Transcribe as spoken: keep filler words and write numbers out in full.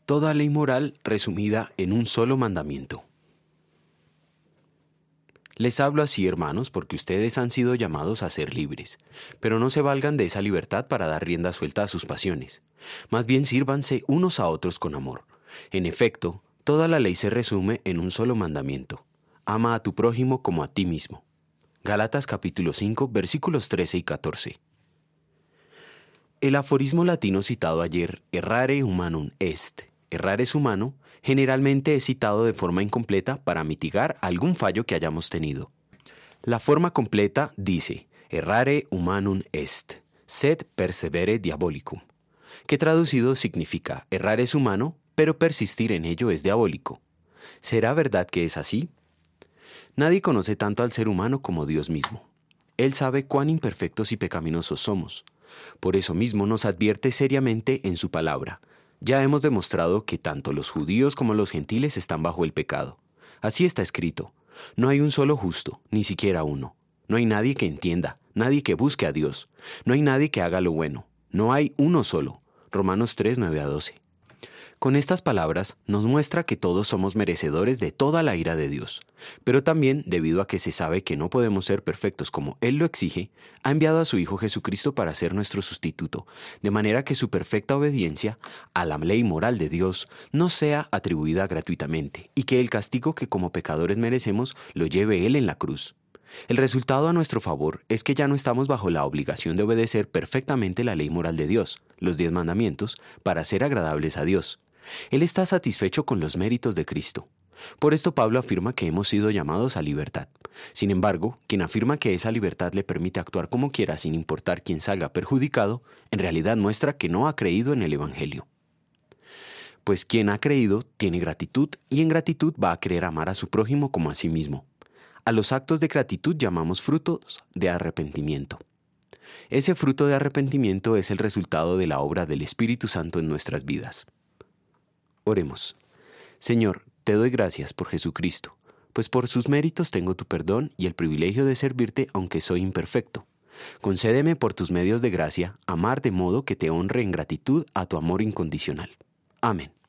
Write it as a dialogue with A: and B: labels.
A: Toda ley moral resumida en un solo mandamiento. Les hablo así, hermanos, porque ustedes han sido llamados a ser libres, pero no se valgan de esa libertad para dar rienda suelta a sus pasiones. Más bien sírvanse unos a otros con amor. En efecto, toda la ley se resume en un solo mandamiento. Ama a tu prójimo como a ti mismo. Gálatas capítulo cinco, versículos trece y catorce. El aforismo latino citado ayer, errare humanum est, errar es humano, generalmente es citado de forma incompleta para mitigar algún fallo que hayamos tenido. La forma completa dice, errare humanum est, sed persevere diabolicum, que traducido significa, errar es humano, pero persistir en ello es diabólico. ¿Será verdad que es así? Nadie conoce tanto al ser humano como Dios mismo. Él sabe cuán imperfectos y pecaminosos somos. Por eso mismo nos advierte seriamente en su palabra. Ya hemos demostrado que tanto los judíos como los gentiles están bajo el pecado. Así está escrito. No hay un solo justo, ni siquiera uno. No hay nadie que entienda, nadie que busque a Dios. No hay nadie que haga lo bueno. No hay uno solo. Romanos tres, nueve a doce. Con estas palabras nos muestra que todos somos merecedores de toda la ira de Dios, pero también, debido a que se sabe que no podemos ser perfectos como Él lo exige, ha enviado a su Hijo Jesucristo para ser nuestro sustituto, de manera que su perfecta obediencia a la ley moral de Dios no sea atribuida gratuitamente, y que el castigo que como pecadores merecemos lo lleve Él en la cruz. El resultado a nuestro favor es que ya no estamos bajo la obligación de obedecer perfectamente la ley moral de Dios, los diez mandamientos, para ser agradables a Dios. Él está satisfecho con los méritos de Cristo. Por esto Pablo afirma que hemos sido llamados a libertad. Sin embargo, quien afirma que esa libertad le permite actuar como quiera sin importar quién salga perjudicado, en realidad muestra que no ha creído en el Evangelio. Pues quien ha creído tiene gratitud y en gratitud va a querer amar a su prójimo como a sí mismo. A los actos de gratitud llamamos frutos de arrepentimiento. Ese fruto de arrepentimiento es el resultado de la obra del Espíritu Santo en nuestras vidas. Oremos. Señor, te doy gracias por Jesucristo, pues por sus méritos tengo tu perdón y el privilegio de servirte aunque soy imperfecto. Concédeme por tus medios de gracia amar de modo que te honre en gratitud a tu amor incondicional. Amén.